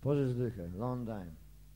Pożyczdychę, long time.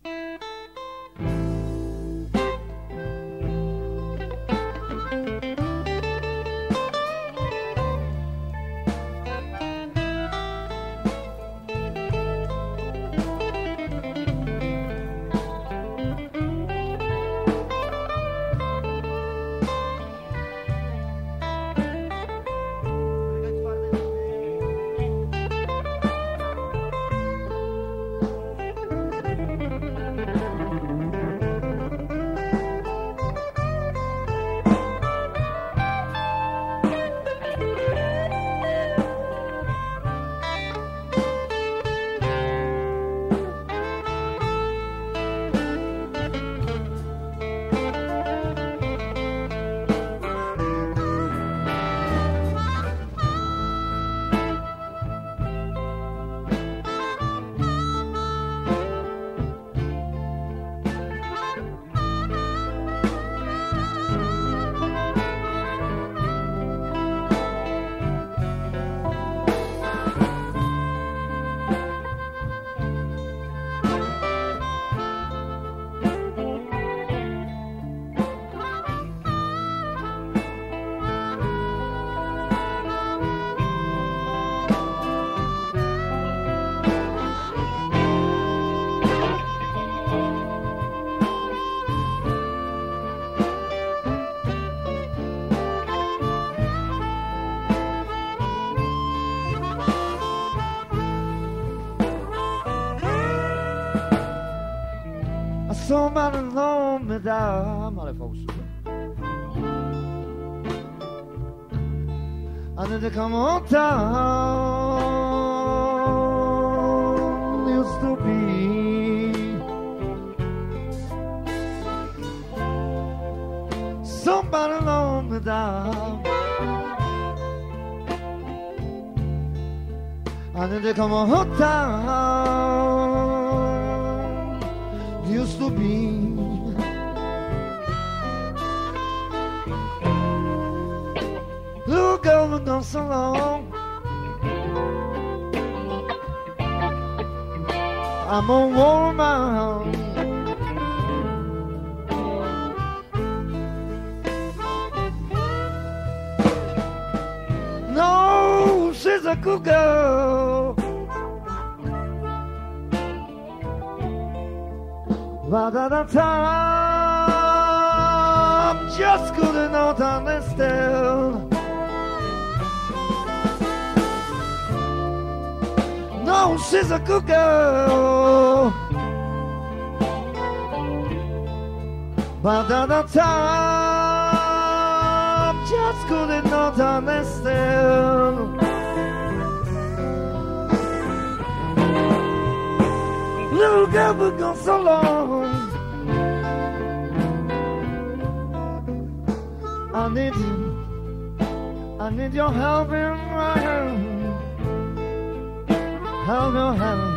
Somebody low me down, ale fałszywe. I need to come on town, used to be. Somebody low me down. I need to come on town. Used to be. Little girl been gone so long. I'm a woman. No, she's a good girl. But at the time, just couldn't not understand. No, she's a good girl. But at the time, just couldn't not understand. Little girl, been gone so long. I need your help in my hand. Help your hand.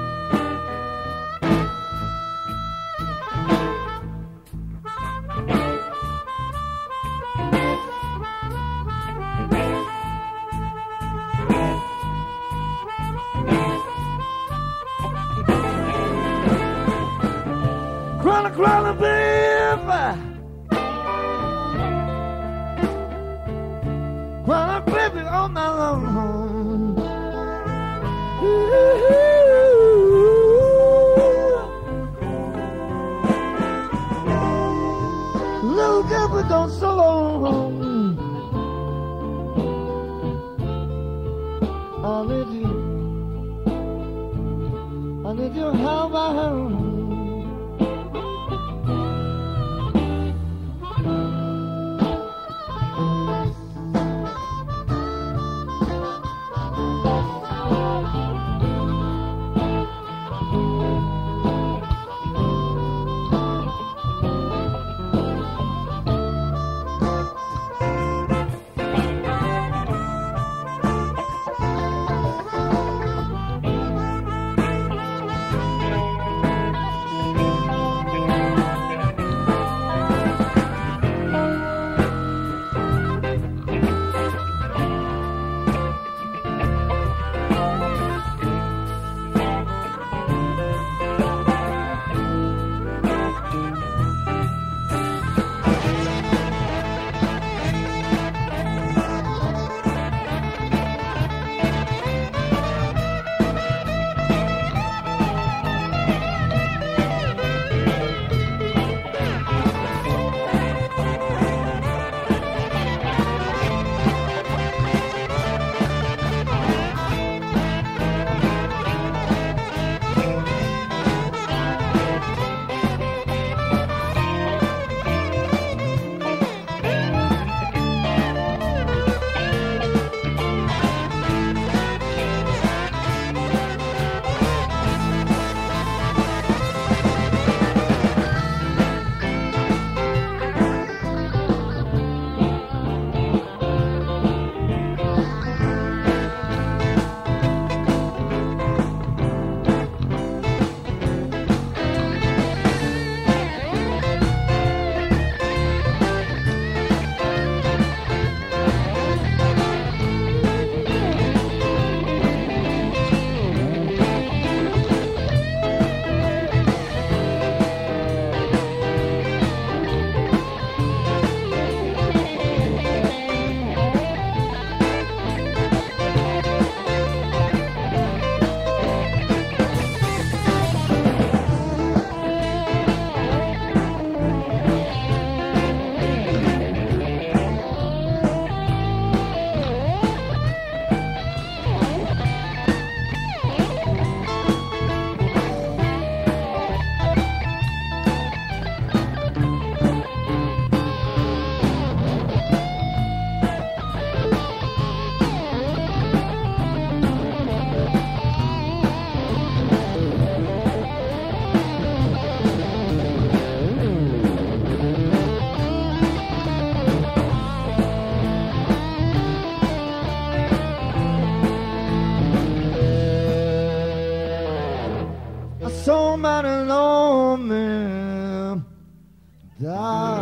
Crawling, baby. Crawling, baby, all night long. Little girl, but don't so long. I need you, help my hand. darling.